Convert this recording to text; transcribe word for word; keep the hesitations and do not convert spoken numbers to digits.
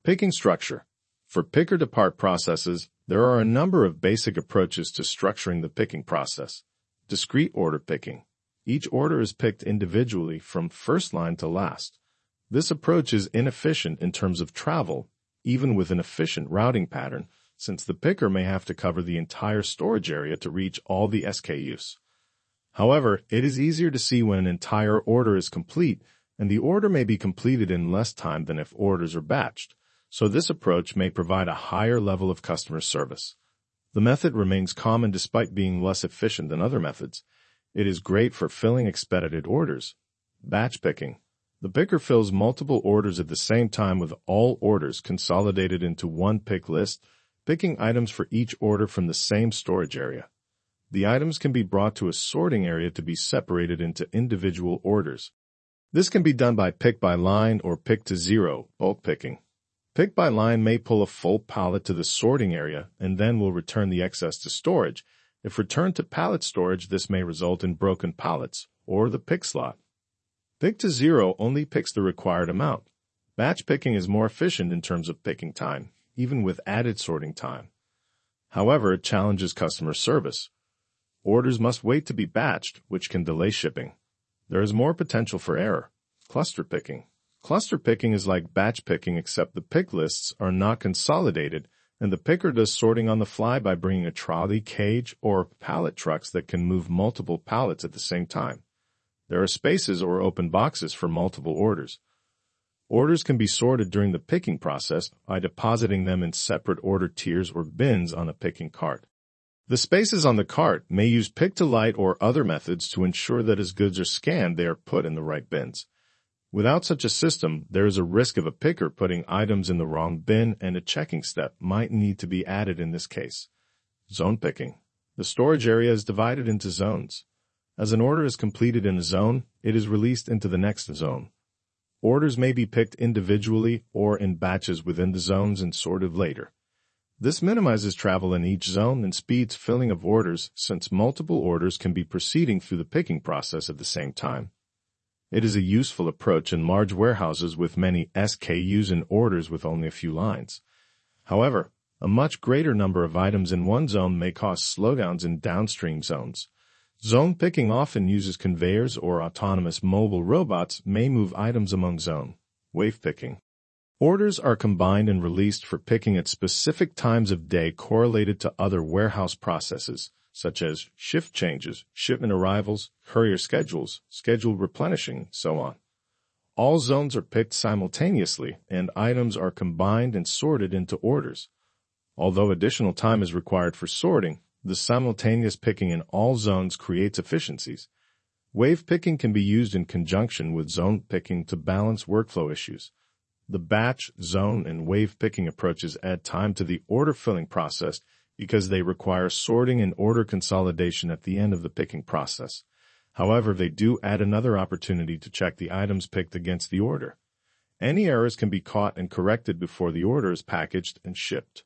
Picking structure. For picker-to-part processes, there are a number of basic approaches to structuring the picking process. Discrete order picking. Each order is picked individually from first line to last. This approach is inefficient in terms of travel, even with an efficient routing pattern, since the picker may have to cover the entire storage area to reach all the S K Us. However, it is easier to see when an entire order is complete, and the order may be completed in less time than if orders are batched, so this approach may provide a higher level of customer service. The method remains common despite being less efficient than other methods. It is great for filling expedited orders. Batch picking. The picker fills multiple orders at the same time with all orders consolidated into one pick list, picking items for each order from the same storage area. The items can be brought to a sorting area to be separated into individual orders. This can be done by pick by line or pick to zero, bulk picking. Pick by line may pull a full pallet to the sorting area and then will return the excess to storage. If returned to pallet storage, this may result in broken pallets or the pick slot. Pick to zero only picks the required amount. Batch picking is more efficient in terms of picking time, even with added sorting time. However, it challenges customer service. Orders must wait to be batched, which can delay shipping. There is more potential for error. Cluster picking. Cluster picking is like batch picking, except the pick lists are not consolidated, and the picker does sorting on the fly by bringing a trolley, cage, or pallet trucks that can move multiple pallets at the same time. There are spaces or open boxes for multiple orders. Orders can be sorted during the picking process by depositing them in separate order tiers or bins on a picking cart. The spaces on the cart may use pick-to-light or other methods to ensure that as goods are scanned, they are put in the right bins. Without such a system, there is a risk of a picker putting items in the wrong bin, and a checking step might need to be added in this case. Zone picking. The storage area is divided into zones. As an order is completed in a zone, it is released into the next zone. Orders may be picked individually or in batches within the zones and sorted later. This minimizes travel in each zone and speeds filling of orders, since multiple orders can be proceeding through the picking process at the same time. It is a useful approach in large warehouses with many S K Us and orders with only a few lines. However, a much greater number of items in one zone may cause slowdowns in downstream zones. Zone picking often uses conveyors or autonomous mobile robots may move items among zone. Wave picking. Orders are combined and released for picking at specific times of day correlated to other warehouse processes, such as shift changes, shipment arrivals, courier schedules, scheduled replenishing, so on. All zones are picked simultaneously, and items are combined and sorted into orders. Although additional time is required for sorting, the simultaneous picking in all zones creates efficiencies. Wave picking can be used in conjunction with zone picking to balance workflow issues. The batch, zone, and wave picking approaches add time to the order filling process because they require sorting and order consolidation at the end of the picking process. However, they do add another opportunity to check the items picked against the order. Any errors can be caught and corrected before the order is packaged and shipped.